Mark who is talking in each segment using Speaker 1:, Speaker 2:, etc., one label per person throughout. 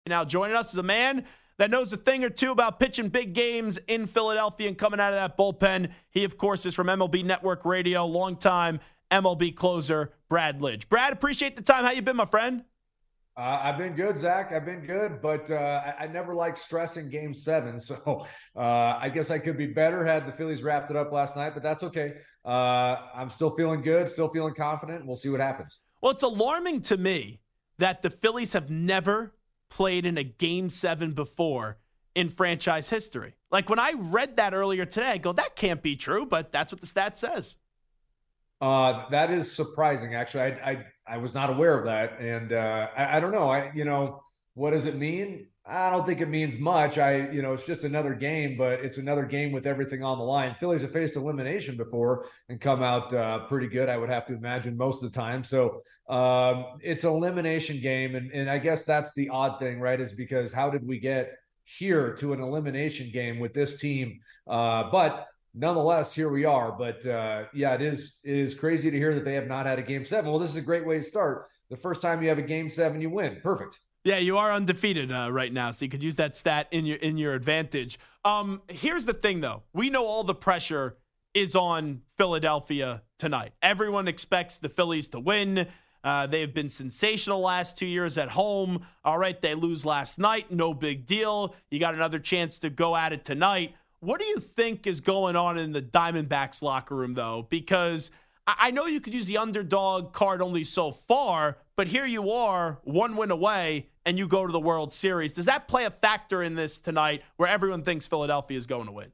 Speaker 1: Now joining us is a man that knows a thing or two about pitching big games in Philadelphia and coming out of that bullpen. He, of course, is from MLB Network Radio, longtime MLB closer, Brad Lidge. Brad, appreciate the time. How you been, my friend?
Speaker 2: I've been good, Zach. I've been good, but I never like stressing Game 7. So I guess I could be better had the Phillies wrapped it up last night, but that's okay. I'm still feeling good, still feeling confident. We'll see what happens.
Speaker 1: Well, it's alarming to me that the Phillies have never played in a Game 7 before in franchise history. Like when I read that earlier today, I go, that can't be true, but that's what the stat says.
Speaker 2: That is surprising, actually. I was not aware of that, and I don't know. What does it mean? I don't think it means much. It's just another game, but it's another game with everything on the line. Phillies have faced elimination before and come out pretty good, I would have to imagine, most of the time. So it's an elimination game, and I guess that's the odd thing, right? Is because how did we get here to an elimination game with this team? But nonetheless, here we are. But it is crazy to hear that they have not had a Game 7. Well, this is a great way to start. The first time you have a Game 7, you win. Perfect.
Speaker 1: Yeah, you are undefeated right now, so you could use that stat in your advantage. Here's the thing, though. We know all the pressure is on Philadelphia tonight. Everyone expects the Phillies to win. They have been sensational last 2 years at home. All right, they lose last night. No big deal. You got another chance to go at it tonight. What do you think is going on in the Diamondbacks locker room, though? Because I know you could use the underdog card only so far, but here you are, one win away, and you go to the World Series. Does that play a factor in this tonight where everyone thinks Philadelphia is going to win?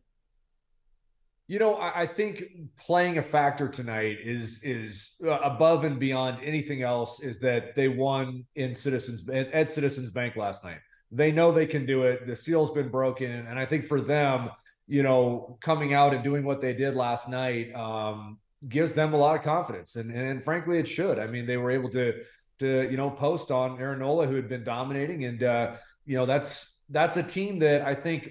Speaker 2: I think playing a factor tonight is above and beyond anything else, is that they won at Citizens Bank last night. They know they can do it. The seal's been broken. And I think for them, coming out and doing what they did last night gives them a lot of confidence. And frankly, it should. I mean, they were able to post on Aaron Nola, who had been dominating. And, that's a team that I think,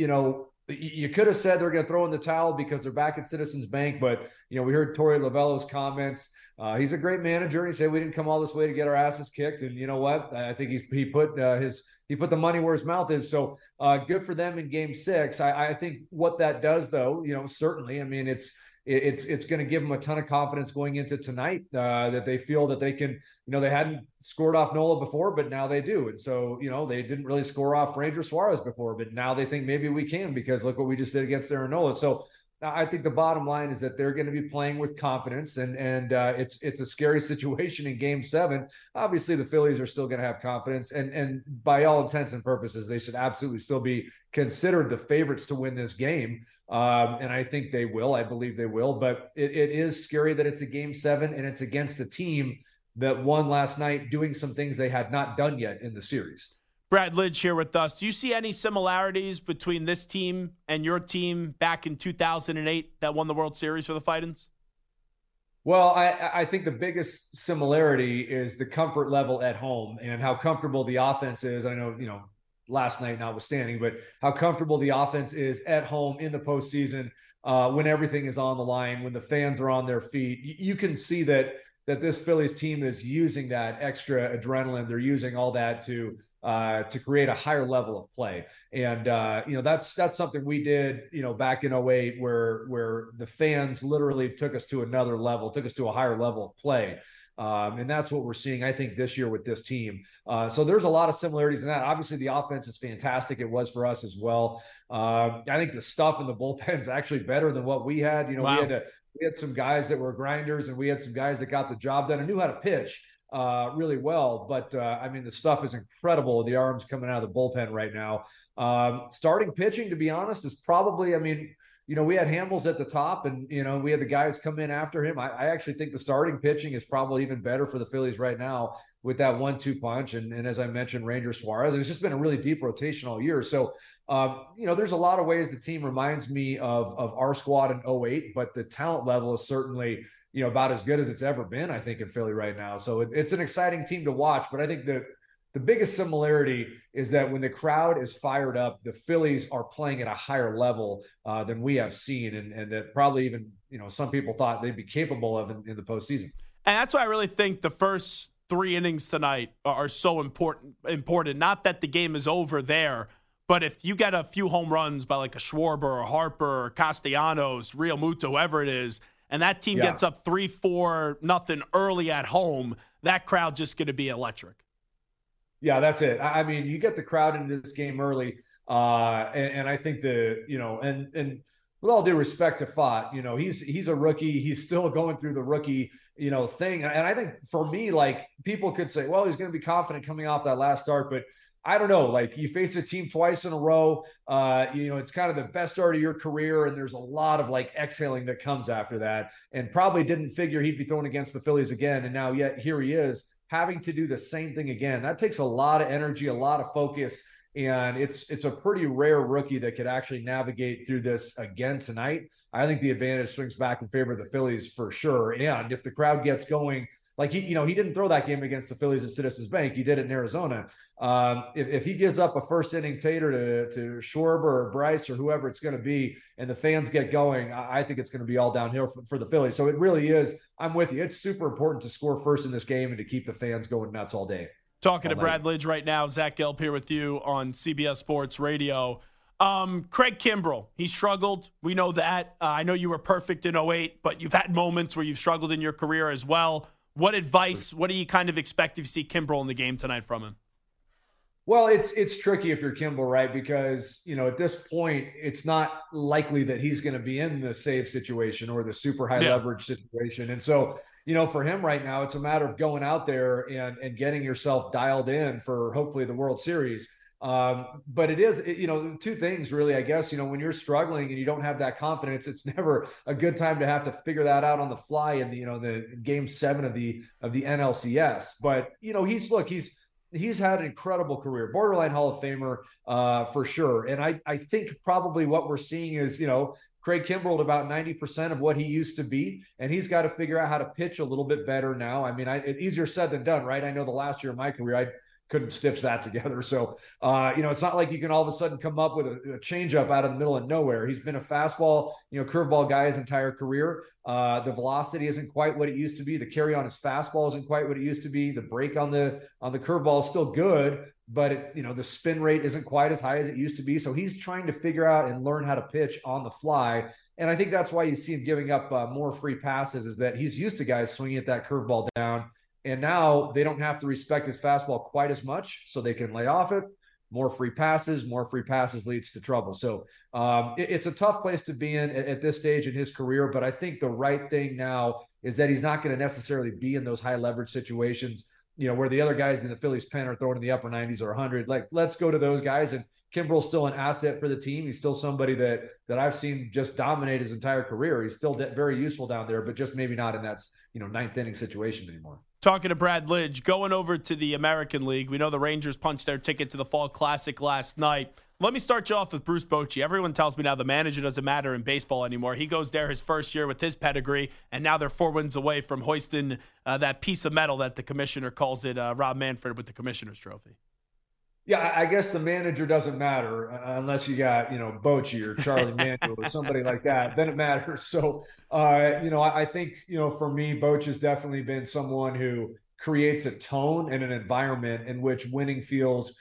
Speaker 2: you could have said they're going to throw in the towel because they're back at Citizens Bank. But, we heard Torey Lovullo's comments. He's a great manager. He said, we didn't come all this way to get our asses kicked. And you know what? I think he put the money where his mouth is. So good for them in Game 6. I think what that does, though, certainly, I mean, it's going to give them a ton of confidence going into tonight, that they feel that they can, they hadn't scored off Nola before, but now they do. And so, they didn't really score off Ranger Suarez before, but now they think maybe we can, because look what we just did against Aaron Nola. So I think the bottom line is that they're going to be playing with confidence, and it's a scary situation in Game 7. Obviously, the Phillies are still going to have confidence, and by all intents and purposes, they should absolutely still be considered the favorites to win this game. And I think they will. I believe they will. But it is scary that it's a Game 7, and it's against a team that won last night, doing some things they had not done yet in the series.
Speaker 1: Brad Lidge here with us. Do you see any similarities between this team and your team back in 2008 that won the World Series for the Fightins?
Speaker 2: Well, I think the biggest similarity is the comfort level at home and how comfortable the offense is. I know, last night notwithstanding, but how comfortable the offense is at home in the postseason, when everything is on the line, when the fans are on their feet. You can see that this Phillies team is using that extra adrenaline. They're using all that to create a higher level of play. And, that's something we did, back in 08, where the fans literally took us to another level, took us to a higher level of play. And that's what we're seeing, I think, this year with this team. So there's a lot of similarities in that. Obviously, the offense is fantastic. It was for us as well. I think the stuff in the bullpen is actually better than what we had.
Speaker 1: Wow.
Speaker 2: We had some guys that were grinders, and we had some guys that got the job done and knew how to pitch really well. But the stuff is incredible. The arms coming out of the bullpen right now. Starting pitching, to be honest, is probably, we had Hamels at the top, and, we had the guys come in after him. I actually think the starting pitching is probably even better for the Phillies right now with that 1-2 punch. And as I mentioned, Ranger Suarez, and it's just been a really deep rotation all year. So, there's a lot of ways the team reminds me of our squad in 08, but the talent level is certainly, about as good as it's ever been, I think, in Philly right now. So it's an exciting team to watch, but I think that the biggest similarity is that when the crowd is fired up, the Phillies are playing at a higher level than we have seen, and that probably even, some people thought they'd be capable of in the postseason.
Speaker 1: And that's why I really think the first 3 innings tonight are so important. Not that the game is over there, but if you get a few home runs by like a Schwarber or Harper or Castellanos, Real Muto, whoever it is, and that team gets up 3-4 nothing early at home, that crowd just going to be electric.
Speaker 2: Yeah, that's it. I mean, you get the crowd into this game early, and I think and with all due respect to Pfaadt, he's a rookie. He's still going through the rookie, thing. And I think for me, like, people could say, well, he's going to be confident coming off that last start, but I don't know. Like, you face a team twice in a row. It's kind of the best start of your career, and there's a lot of like exhaling that comes after that. And probably didn't figure he'd be thrown against the Phillies again, and now yet here he is having to do the same thing again. That takes a lot of energy, a lot of focus, and it's a pretty rare rookie that could actually navigate through this again tonight. I think the advantage swings back in favor of the Phillies for sure. And if the crowd gets going, like he didn't throw that game against the Phillies at Citizens Bank. He did it in Arizona. If he gives up a first inning tater to Schwarber or Bryce or whoever it's going to be, and the fans get going, I think it's going to be all downhill for the Phillies. So it really is. I'm with you. It's super important to score first in this game and to keep the fans going nuts all day.
Speaker 1: Talking to Brad Lidge right now. Zach Gelb here with you on CBS Sports Radio. Craig Kimbrel, he struggled. We know that. I know you were perfect in 08, but you've had moments where you've struggled in your career as well. What advice, what do you kind of expect if you see Kimbrel in the game tonight from him?
Speaker 2: Well, it's tricky if you're Kimbrel, right? Because, at this point, it's not likely that he's going to be in the save situation or the super high leverage situation. And so, for him right now, it's a matter of going out there and getting yourself dialed in for hopefully the World Series. But it is, two things really, I guess. When you're struggling and you don't have that confidence, it's never a good time to have to figure that out on the fly in the game 7 of the NLCS. But he's had an incredible career, borderline Hall of Famer for sure. And I think probably what we're seeing is Craig Kimbrel at about 90% of what he used to be, and he's got to figure out how to pitch a little bit better now. I mean, it's easier said than done, right? I know the last year of my career, I couldn't stitch that together. So, it's not like you can all of a sudden come up with a changeup out of the middle of nowhere. He's been a fastball, curveball guy his entire career. The velocity isn't quite what it used to be. The carry on his fastball isn't quite what it used to be. The break on the curveball is still good, but the spin rate isn't quite as high as it used to be. So he's trying to figure out and learn how to pitch on the fly. And I think that's why you see him giving up more free passes, is that he's used to guys swinging at that curveball down. And now they don't have to respect his fastball quite as much, so they can lay off it. More free passes leads to trouble. So it's a tough place to be in at this stage in his career. But I think the right thing now is that he's not going to necessarily be in those high leverage situations, where the other guys in the Phillies pen are throwing in the upper 90s or 100. Like, let's go to those guys. And Kimbrel's still an asset for the team. He's still somebody that I've seen just dominate his entire career. He's still very useful down there, but just maybe not in that ninth inning situation anymore.
Speaker 1: Talking to Brad Lidge, going over to the American League. We know the Rangers punched their ticket to the Fall Classic last night. Let me start you off with Bruce Bochy. Everyone tells me now the manager doesn't matter in baseball anymore. He goes there his first year with his pedigree, and now they're 4 wins away from hoisting that piece of metal that the commissioner calls it, Rob Manfred, with the commissioner's trophy.
Speaker 2: Yeah, I guess the manager doesn't matter unless you got, Bochy or Charlie Manuel or somebody like that. Then it matters. So, I think, for me, Bochy has definitely been someone who creates a tone and an environment in which winning feels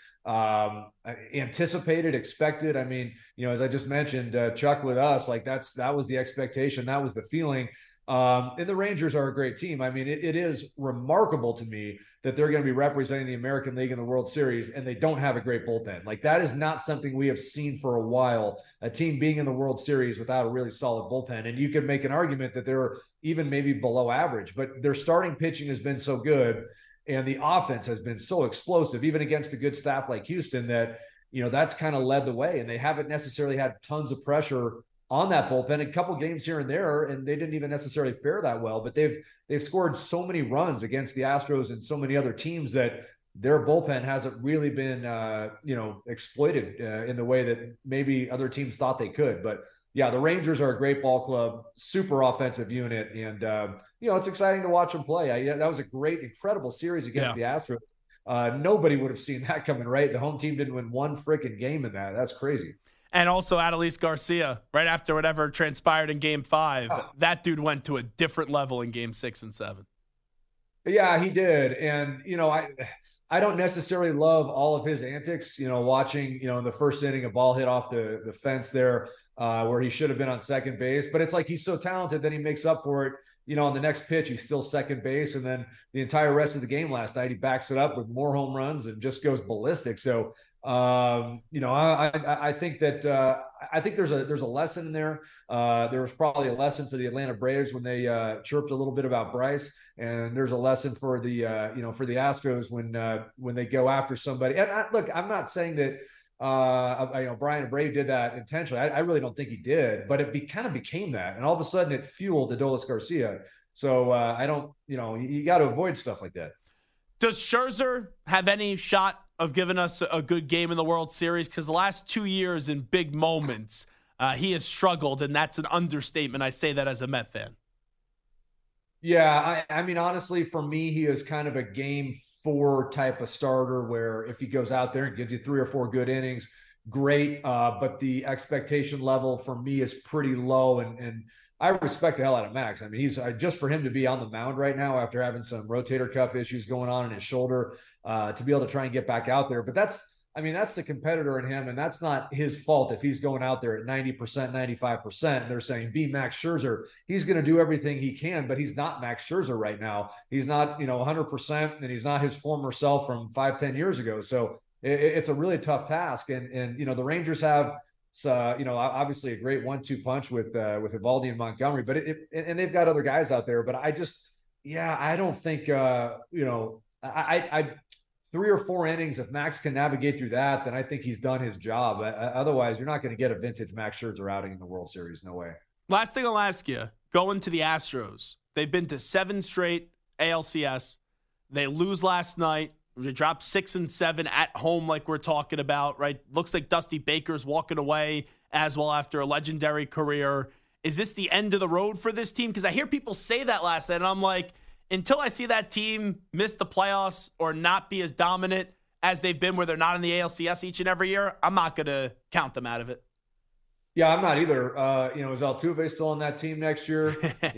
Speaker 2: anticipated, expected. I mean, as I just mentioned, Chuck with us, like that was the expectation. That was the feeling. And the Rangers are a great team. I mean, it is remarkable to me that they're going to be representing the American League in the World Series, and they don't have a great bullpen. Like, that is not something we have seen for a while, a team being in the World Series without a really solid bullpen. And you could make an argument that they're even maybe below average, but their starting pitching has been so good, and the offense has been so explosive, even against a good staff like Houston, that, that's kind of led the way. And they haven't necessarily had tons of pressure on that bullpen, a couple games here and there, and they didn't even necessarily fare that well, but they've scored so many runs against the Astros and so many other teams that their bullpen hasn't really been, exploited in the way that maybe other teams thought they could. But yeah, the Rangers are a great ball club, super offensive unit. And, it's exciting to watch them play. That was a great, incredible series against the Astros. Nobody would have seen that coming, right? The home team didn't win one freaking game in that. That's crazy.
Speaker 1: And also Adolis Garcia, right after whatever transpired in Game 5, that dude went to a different level in Game 6 and 7.
Speaker 2: Yeah, he did. And, I don't necessarily love all of his antics, watching, in the first inning, a ball hit off the fence there where he should have been on second base. But it's like he's so talented, then he makes up for it. On the next pitch, he's still second base. And then the entire rest of the game last night, he backs it up with more home runs and just goes ballistic. So, I think that I think there's a lesson in there. There was probably a lesson for the Atlanta Braves when they chirped a little bit about Bryce, and there's a lesson for the for the Astros when they go after somebody. And look, I'm not saying that Brian Brave did that intentionally. I really don't think he did, but it kind of became that, and all of a sudden it fueled Adolis Garcia. So I don't, you got to avoid stuff like that.
Speaker 1: Does Scherzer have any shot of giving us a good game in the World Series? Because the last 2 years in big moments, he has struggled, and that's an understatement. I say that as a Met fan.
Speaker 2: Yeah, I mean, honestly, for me, he is kind of a game 4 type of starter where if he goes out there and gives you 3 or 4 good innings, great. But the expectation level for me is pretty low, and I respect the hell out of Max. I mean, he's just for him to be on the mound right now after having some rotator cuff issues going on in his shoulder, to be able to try and get back out there. But that's the competitor in him, and that's not his fault if he's going out there at 90%, 95%. And they're saying, be Max Scherzer. He's going to do everything he can, but he's not Max Scherzer right now. He's not, 100%, and he's not his former self from 5-10 years ago. So it's a really tough task. And the Rangers have, obviously a great 1-2 punch with Eovaldi and Montgomery, but and they've got other guys out there. But I don't think, I 3 or 4 innings, if Max can navigate through that, then I think he's done his job. Otherwise, you're not going to get a vintage Max Scherzer outing in the World Series. No way.
Speaker 1: Last thing I'll ask you, going to the Astros, they've been to 7 straight ALCS. They lose last night. They dropped 6 and 7 at home, like we're talking about, right? Looks like Dusty Baker's walking away as well after a legendary career. Is this the end of the road for this team? Because I hear people say that last night, and I'm like, until I see that team miss the playoffs or not be as dominant as they've been where they're not in the ALCS each and every year, I'm not going to count them out of it.
Speaker 2: Yeah, I'm not either. Is Altuve still on that team next year?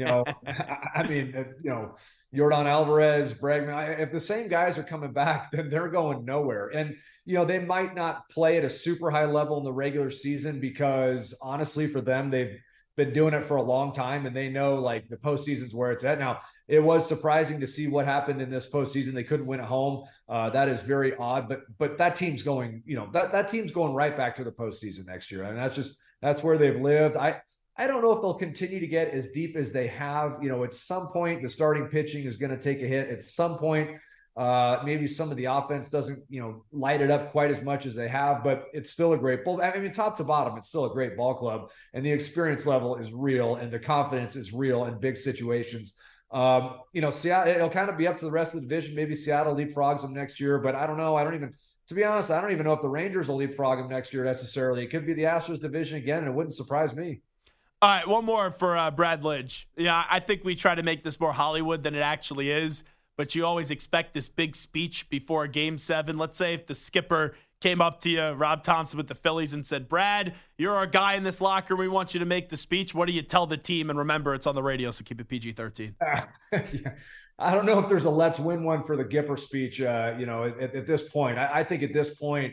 Speaker 2: Yordan Alvarez, Bregman, if the same guys are coming back, then they're going nowhere. And, they might not play at a super high level in the regular season because honestly for them, they've been doing it for a long time and they know like the postseason's where it's at. Now, it was surprising to see what happened in this postseason. They couldn't win at home. That is very odd, but that team's going, that team's going right back to the postseason next year. I mean, that's where they've lived. I don't know if they'll continue to get as deep as they have. At some point, the starting pitching is going to take a hit. At some point, maybe some of the offense doesn't, light it up quite as much as they have, but it's still a great ball. I mean, top to bottom, it's still a great ball club, and the experience level is real, and the confidence is real in big situations. Seattle, it'll kind of be up to the rest of the division. Maybe Seattle leapfrogs them next year, but I don't know. To be honest, I don't even know if the Rangers will leapfrog them next year necessarily. It could be the Astros division again, and it wouldn't surprise me.
Speaker 1: All right, one more for Brad Lidge. Yeah, I think we try to make this more Hollywood than it actually is, but you always expect this big speech before a Game 7. Let's say if the skipper came up to you, Rob Thompson with the Phillies, and said, Brad, you're our guy in this locker. We want you to make the speech. What do you tell the team? And remember, it's on the radio, so keep it PG-13.
Speaker 2: Yeah. I don't know if there's a let's win one for the Gipper speech, at this point. I think at this point,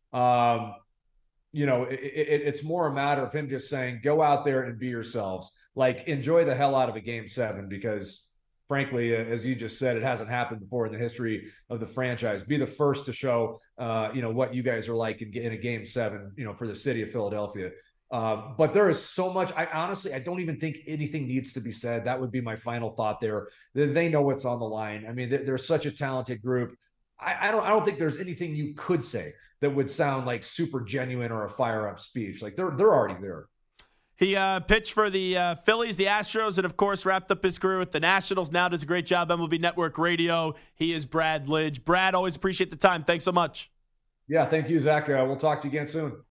Speaker 2: it's more a matter of him just saying, go out there and be yourselves. Like, enjoy the hell out of a Game 7 because, frankly, as you just said, it hasn't happened before in the history of the franchise. Be the first to show, what you guys are like in a Game 7, for the city of Philadelphia. But there is so much. I don't even think anything needs to be said. That would be my final thought there. They know what's on the line. I mean, they're such a talented group. I don't think there's anything you could say that would sound like super genuine or a fire up speech. Like they're already there.
Speaker 1: He pitched for the Phillies, the Astros, and, of course, wrapped up his career with the Nationals. Now does a great job, MLB Network Radio. He is Brad Lidge. Brad, always appreciate the time. Thanks so much.
Speaker 2: Yeah, thank you, Zach. We'll talk to you again soon.